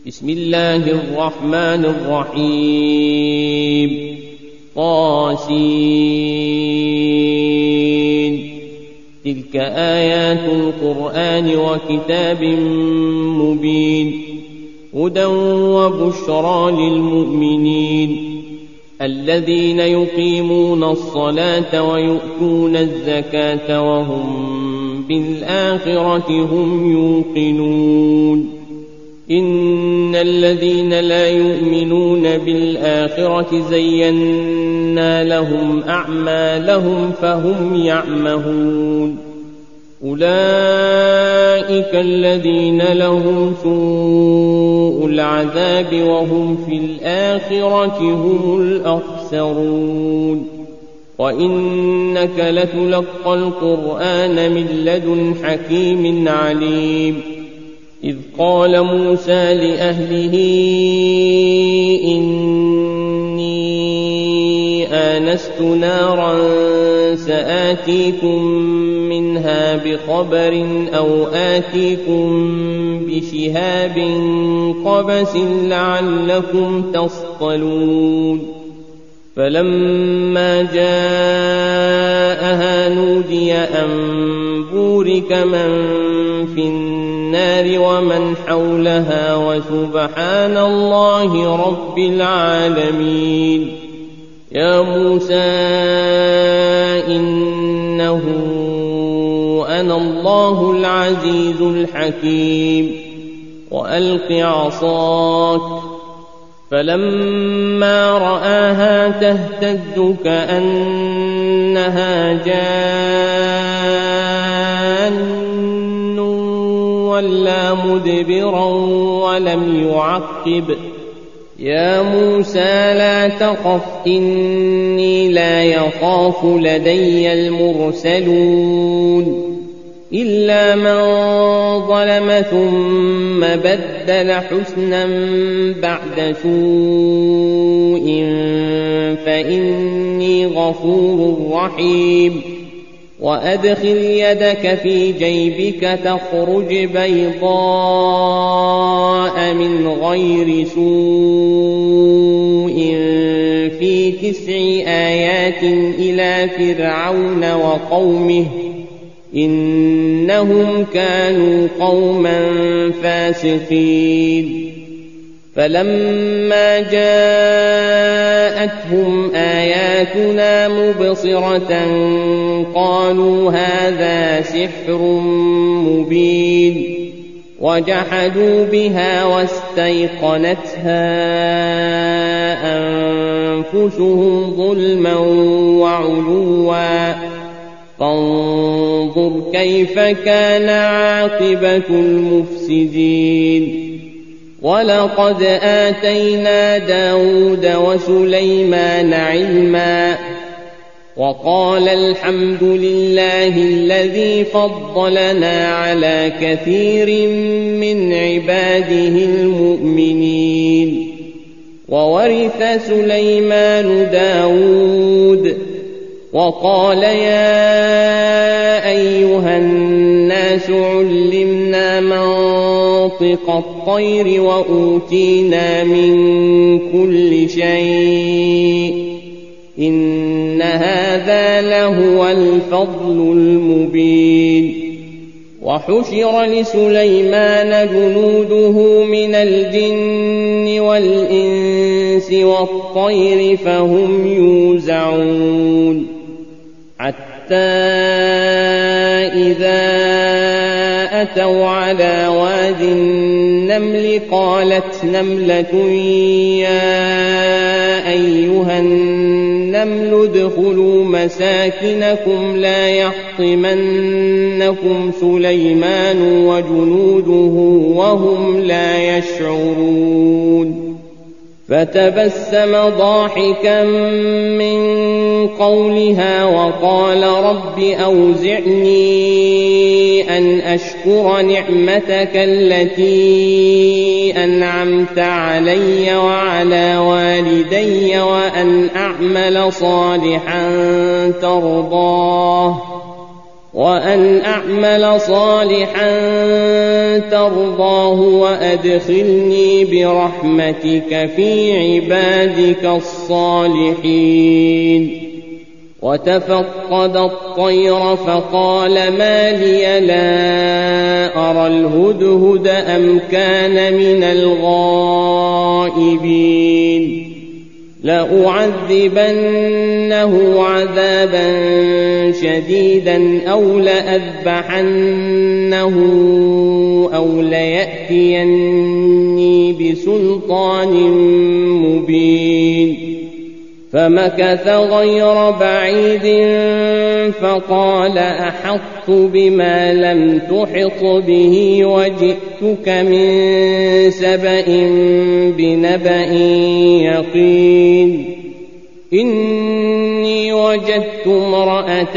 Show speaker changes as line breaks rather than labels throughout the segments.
بسم الله الرحمن الرحيم طاسين تلك آيات القرآن وكتاب مبين هدى وبشرى للمؤمنين الذين يقيمون الصلاة ويؤتون الزكاة وهم بالآخرة هم يوقنون إن الذين لا يؤمنون بالآخرة زينا لهم أعمالهم فهم يعمهون أولئك الذين لهم سوء العذاب وهم في الآخرة هم الأخسرون وإنك لتلقى القرآن من لدن حكيم عليم إذ قال موسى لأهله إني آنست نارا سآتيكم منها بخبر أو آتيكم بشهاب قبس لعلكم تصطلون فلما جاءها نودي أن بورك من في النار ومن حولها وسبحان الله رب العالمين يا موسى إنه أنا الله العزيز الحكيم وألق عصاك فلما رآها تهتز كأنها جان ولا مدبرا ولم يعقب يا موسى لا تخف إني لا يخاف لدي المرسلون إلا من ظلم ثم بدل حسنا بعد سوء فإني غفور رحيم وأدخل يدك في جيبك تخرج بيضاء من غير سوء في 9 آيات إلى فرعون وقومه إنهم كانوا قوما فاسقين فلما جاءتهم آياتنا مبصرة قالوا هذا سحر مبين وجحدوا بها واستيقنتها أنفسهم ظلما وعلوا فانظر كيف كان عاقبة المفسدين ولقد آتينا داود وسليمان علما وقال الحمد لله الذي فضلنا على كثير من عباده المؤمنين وورث سليمان داود وقال يا أيها الناس علمنا منطق الطير وأوتينا من كل شيء إن هذا لهو الفضل المبين وحشر لسليمان جنوده من الجن والإنس والطير فهم يوزعون حتى إذا أتوا على واد النمل قالت نملة يا أيها النمل ادخلوا مساكنكم لا يحطمنكم سليمان وجنوده وهم لا يشعرون فتبسم ضاحكا من قولها وقال رب أوزعني أن أشكر نعمتك التي أنعمت علي وعلى والدي وأن أعمل صالحا ترضاه وأن أعمل صالحا ترضاه وأدخلني برحمتك في عبادك الصالحين. وتفقد الطير فقال ما لي لا أرى الهدهد أم كان من الغائبين. لأعذبنه عذابا شديدا أو لأذبحنه أو ليأتيني بسلطان مبين. فمكث غير بعيد فقال أحطت بما لم تحط به وجئتك من سبأ بنبأ يقين. إني وجدت امرأة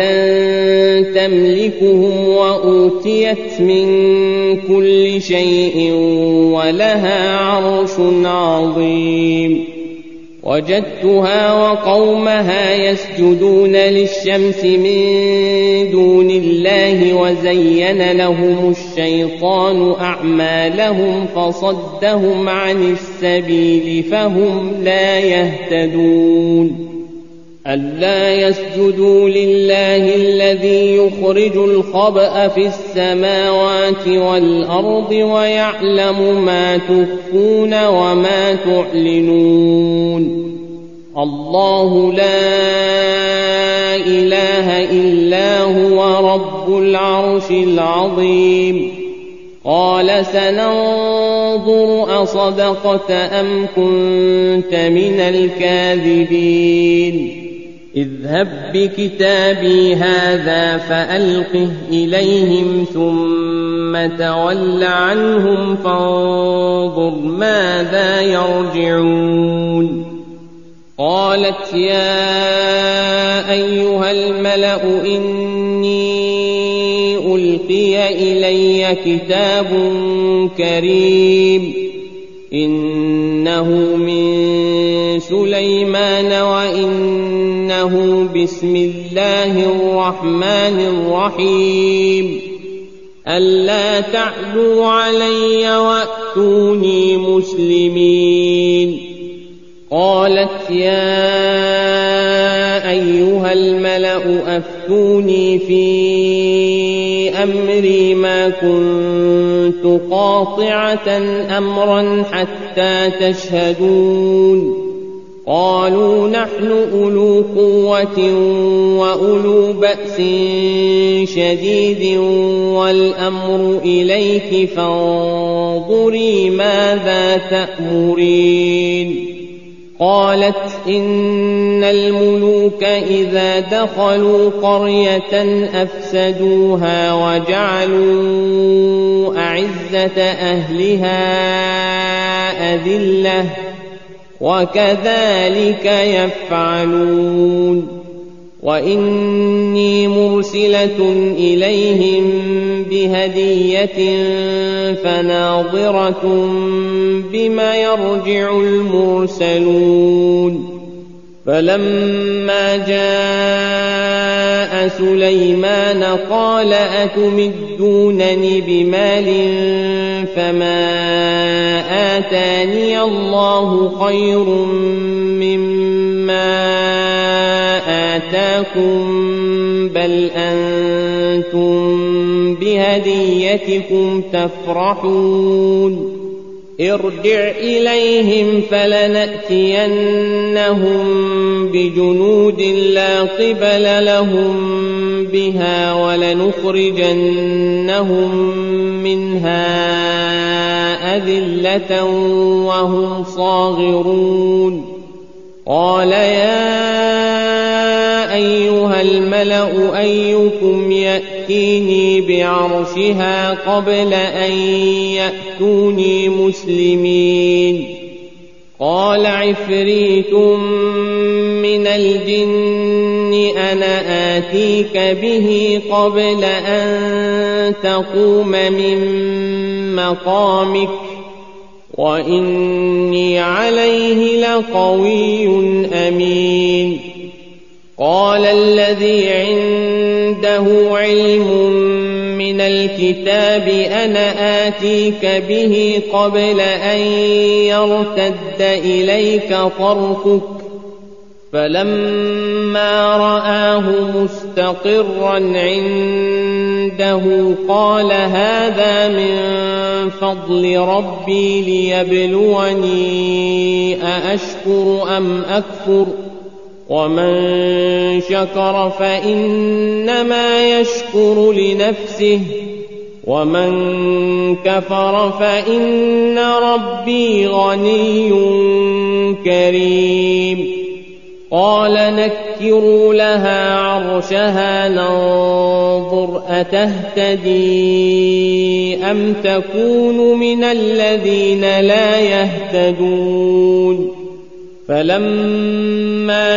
تملكهم وأوتيت من كل شيء ولها عرش عظيم. وجدتها وقومها يسجدون للشمس من دون الله وزين لهم الشيطان أعمالهم فصدهم عن السبيل فهم لا يهتدون. ألا يسجدوا لله الذي يخرج الخبأ في السماوات والأرض ويعلم ما تخفون وما تعلنون. الله لا إله إلا هو رب العرش العظيم. قال سننظر أصدقت أم كنت من الكاذبين. اذهب بكتابي هذا فألقه إليهم ثم تول عنهم فانظر ماذا يرجعون. قالت يا أيها الملأ إني ألقي إلي كتاب كريم إنه من سليمان وإنه بسم الله الرحمن الرحيم. ألا تعلوا علي وأتوني مسلمين. قالت يا أيها الملأ أفتوني في أمري ما كنت قاطعة أمرا حتى تشهدون. قالوا نحن أولو قوة وأولو بأس شديد والأمر إليك فانظري ماذا تأمرين. قالت إن الملوك إذا دخلوا قرية أفسدوها وجعلوا أعزة أهلها أذلة وكذلك يفعلون. وإني مرسلة إليهم بهدية فناظرة بما يرجع المرسلون. فلما جاء سليمان قال أتمدونني بمال فما آتاني الله خير مما آتاكم بل أنتم بهديتكم تفرحون. ارجع إليهم فلنأتينهم بجنود لا قبل لهم بها ولنخرجنهم منها أذلة وهم صاغرون. قال يا أيها الملأ أيكم يأتيني بعرشها قبل أن يأتوني مسلمين. قال عفريت من الجن أنا آتيك به قبل أن تقوم من مقامك وإني عليه لقوي أمين. قال الذي عنده عنده علم من الكتاب أنا آتيك به قبل أن يرتد إليك طرفك فلما رآه مستقرا عنده قال هذا من فضل ربي ليبلوني أأشكر أم أكفر ومن شكر فإنما يشكر لنفسه ومن كفر فإن ربي غني كريم قال نكروا لها عرشها ننظر أتهتدي أم تكون من الذين لا يهتدون فلما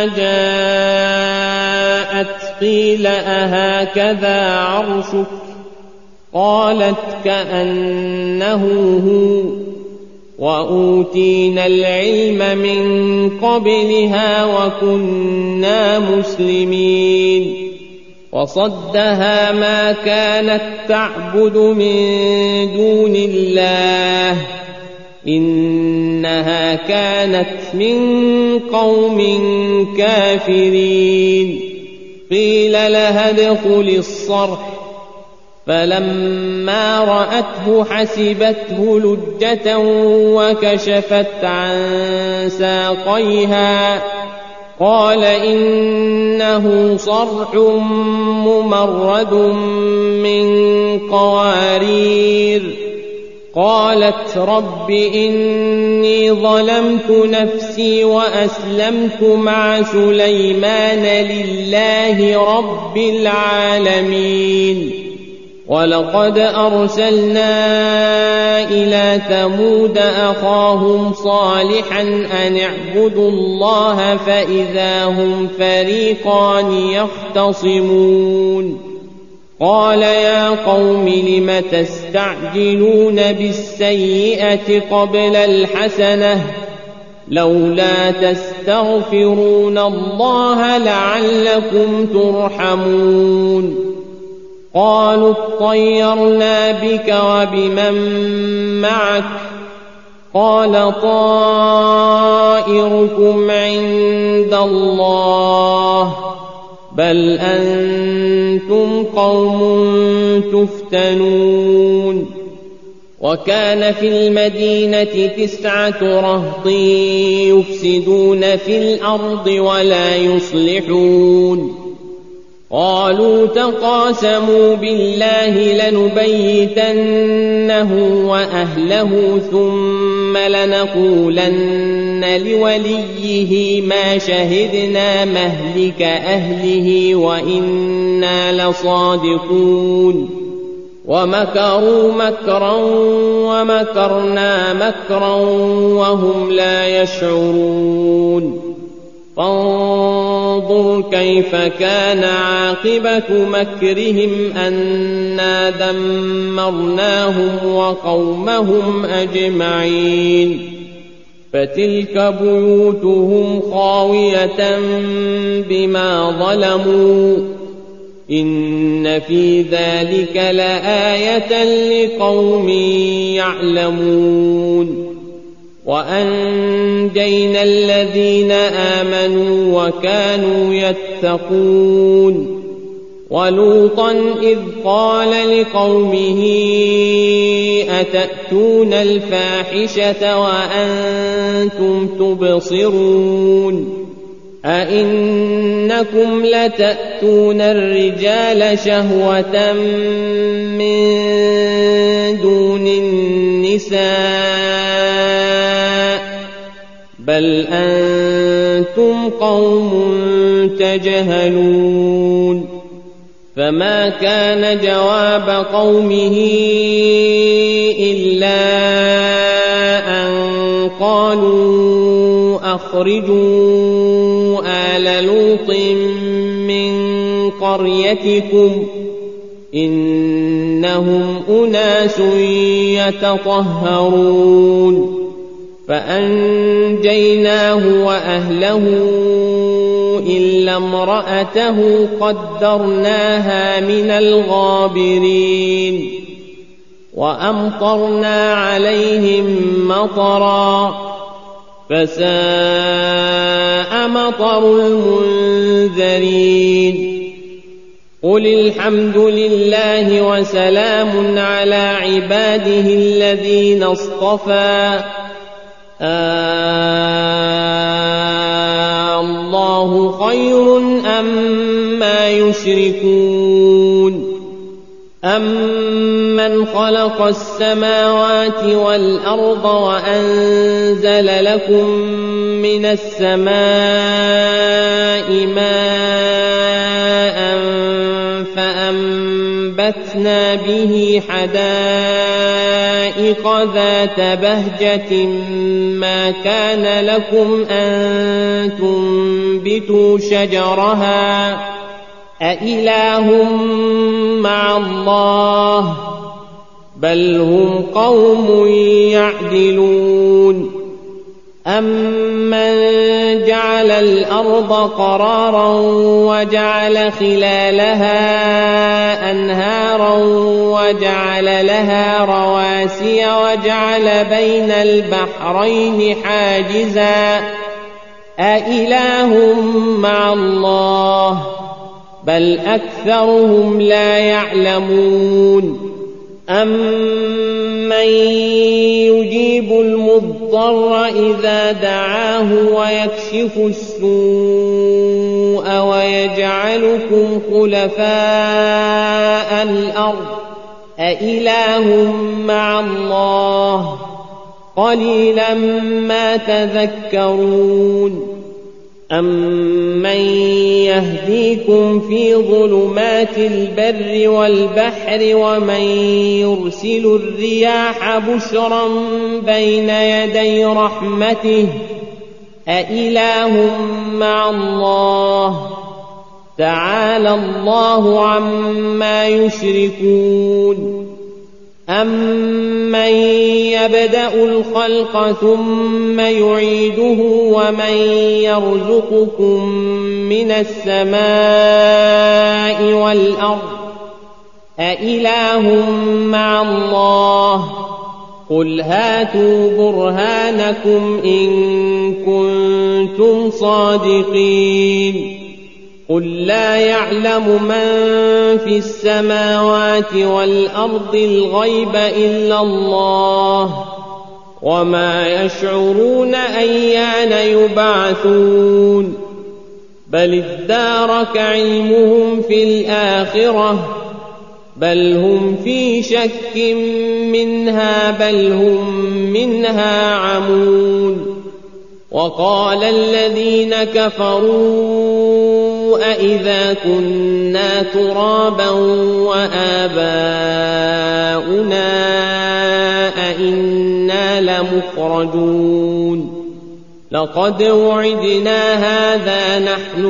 جاءت قيل أهكذا عرشك قالت كأنه هو وأوتينا العلم من قبلها وكنا مسلمين وصدها ما كانت تعبد من دون الله إنها كانت من قوم كافرين قيل لها ادخل الصرح فلما رأته حسبته لجة وكشفت عن ساقيها قال إنه صرح ممرد من قوارير قالت رب إني ظلمت نفسي وأسلمت مع سليمان لله رب العالمين ولقد أرسلنا إلى ثمود أخاهم صالحا أن اعبدوا الله فإذا هم فريقان يختصمون قال يا قوم لم تستعجلون بالسيئة قبل الحسنة لولا تستغفرون الله لعلكم ترحمون قالوا اطيرنا بك وبمن معك قال طائركم عند الله بل أنتم قوم تفتنون وكان في المدينة 9 رهط يفسدون في الأرض ولا يصلحون قالوا تقاسموا بالله لنبيتنه وأهله ثم لنقولن لوليه ما شهدنا مهلك أهله وإنا لصادقون ومكروا مكرا ومكرنا مكرا وهم لا يشعرون فانظر كيف كان عاقبة مكرهم أنا دمرناهم وقومهم أجمعين فتلك بيوتهم خاوية بما ظلموا إن في ذلك لآية لقوم يعلمون وأنجينا الذين آمنوا وكانوا يتقون ولوطا إذ قال لقومه أتأتون الفاحشة وأنتم تبصرون أئنكم لتأتون الرجال شهوة من دون النساء بل أنتم قوم تجهلون فما كان جواب قومه إلا أن قالوا أخرجوا آل لوط من قريتكم إنهم أناس يتطهرون فأنجيناه وأهله إلا امرأته قدرناها من الغابرين وأمطرنا عليهم مطرا فساء مطر المنذرين قل الحمد لله وسلام على عباده الذين اصطفى الله خير أما يشركون أمن خلق السماوات والأرض وأنزل لكم من السماء ماء فأنبتنا به حدائق ذات بهجة ما كان لكم أن تنبتوا شجرها أإله مع الله بل هم قوم يعدلون أمن جعل الأرض قرارا وجعل خلالها أنهارا وجعل لها رواسي وجعل بين البحرين حاجزا أإله مع الله بل أكثرهم لا يعلمون أمن يجيب المضطر إذا دعاه ويكشف السوء ويجعلكم خلفاء الأرض أإله مع الله قليلا ما تذكرون أمن يهديكم في ظلمات البر والبحر ومن يرسل الرياح بشرا بين يدي رحمته أإله مع الله تعالى الله عما يشركون أمن يبدأ الخلق ثم يعيده ومن يرزقكم من السماء والأرض أإله مع الله قل هاتوا برهانكم إن كنتم صادقين قل لا يعلم من في السماوات والأرض الغيب إلا الله وما يشعرون أيان يبعثون بل ادارك علمهم في الآخرة بل هم في شك منها بل هم منها عمون وقال الذين كفروا أإذا كنا ترابا وآباؤنا أإنا لمخرجون لقد وعدنا هذا نحن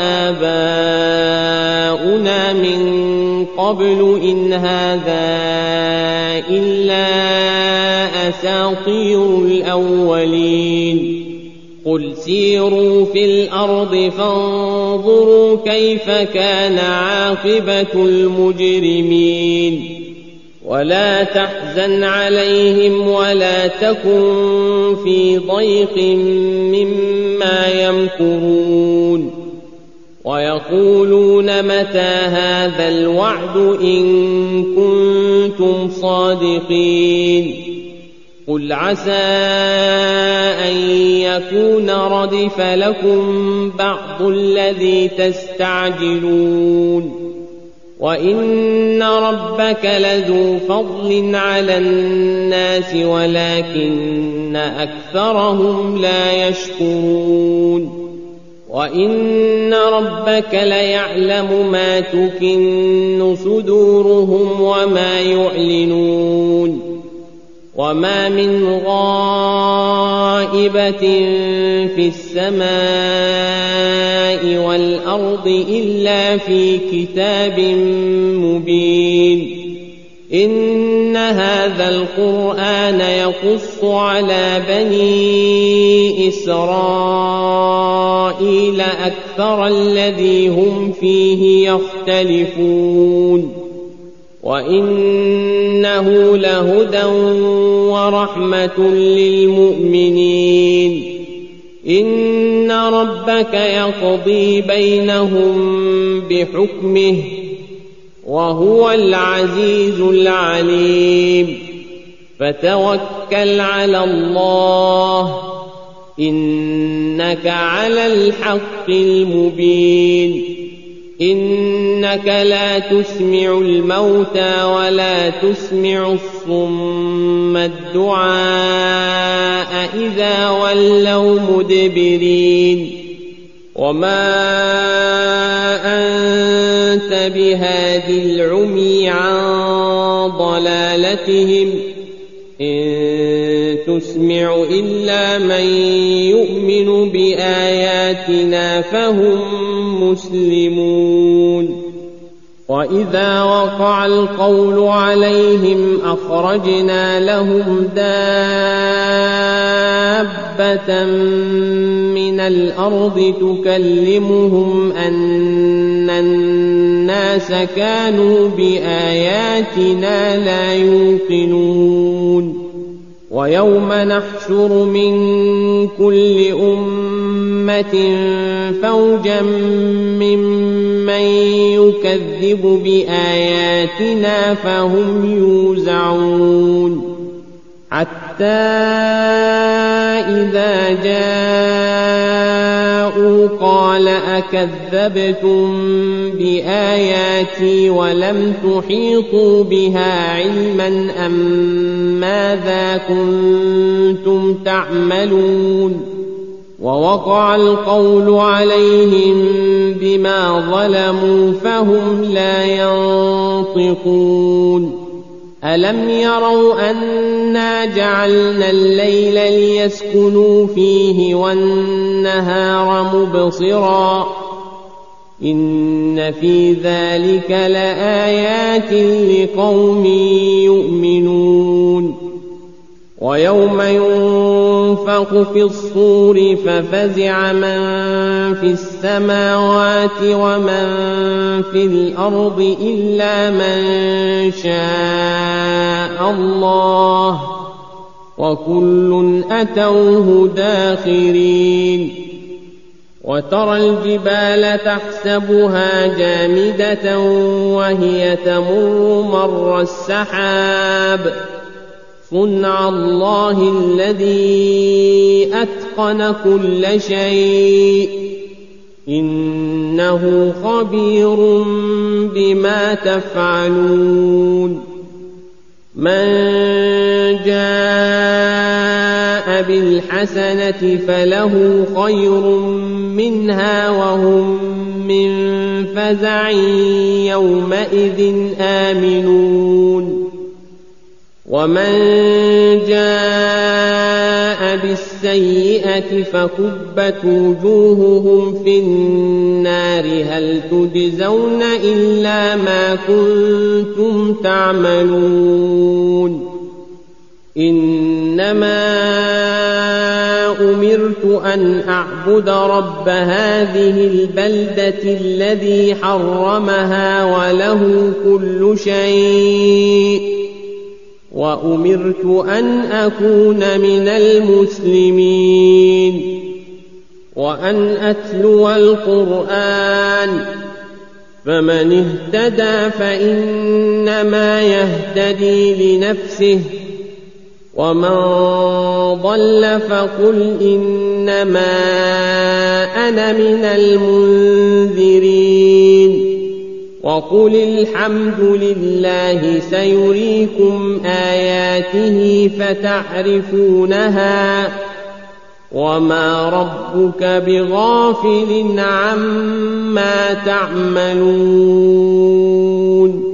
وآباؤنا من قبل إن هذا إلا أساطير الأولين قل سيروا في الأرض فانظروا كيف كان عاقبة المجرمين ولا تحزن عليهم ولا تكن في ضيق مما يمكرون ويقولون متى هذا الوعد إن كنتم صادقين قل عسى أن يكون ردف لكم بعض الذي تستعجلون وإن ربك لذو فضل على الناس ولكن أكثرهم لا يشكرون وإن ربك ليعلم ما تكن صدورهم وما يعلنون وما من غائبة في السماء والأرض إلا في كتاب مبين إن هذا القرآن يقص على بني إسرائيل إسرائيل أكثر الذي هم فيه يختلفون وإنه لهدى ورحمة للمؤمنين إن ربك يقضي بينهم بحكمه وهو العزيز العليم فتوكل على الله إنك على الحق المبين إنك لا تسمع الموتى ولا تسمع الصم الدعاء إذا ولوا مدبرين وما أنت بهاد العمي عن ضلالتهم إن تسمع إلا من يؤمن بآياتنا فهم مسلمون وإذا وقع القول عليهم أخرجنا لهم دابة من الأرض تكلمهم أن الناس كانوا بآياتنا لا يوقنون ويوم نحشر من كل أمة فوجا ممن يكذب بآياتنا فهم يوزعون حتى إذا جاءوا قال أكذبتم بآياتي ولم تحيطوا بها علما أم ماذا كنتم تعملون ووقع القول عليهم بما ظلموا فهم لا ينطقون ألم يروا أنا جعلنا الليل ليسكنوا فيه والنهار مبصرا إن في ذلك لآيات لقوم يؤمنون ويوم ينفخ في الصور ففزع من في السماوات ومن في الأرض إلا من شاء الله وكل أتوه داخرين وترى الجبال تحسبها جامدة وهي تمر مر السحاب صنع الله الذي أتقن كل شيء إنه خبير بما تفعلون من جاء بالحسنة فله خير منها وهم من فزع يومئذ آمنون ومن جاء بالسيئة فكبت وجوههم في النار هل تجزون إلا ما كنتم تعملون إنما أمرت أن أعبد رب هذه البلدة الذي حرمها وله كل شيء وأمرت أن أكون من المسلمين وأن أتلو القرآن فمن اهتدى فإنما يهتدي لنفسه ومن ضل فقل إنما أنا من المنذرين وقل الحمد لله سيريكم آياته فتعرفونها وما ربك بغافل عما تعملون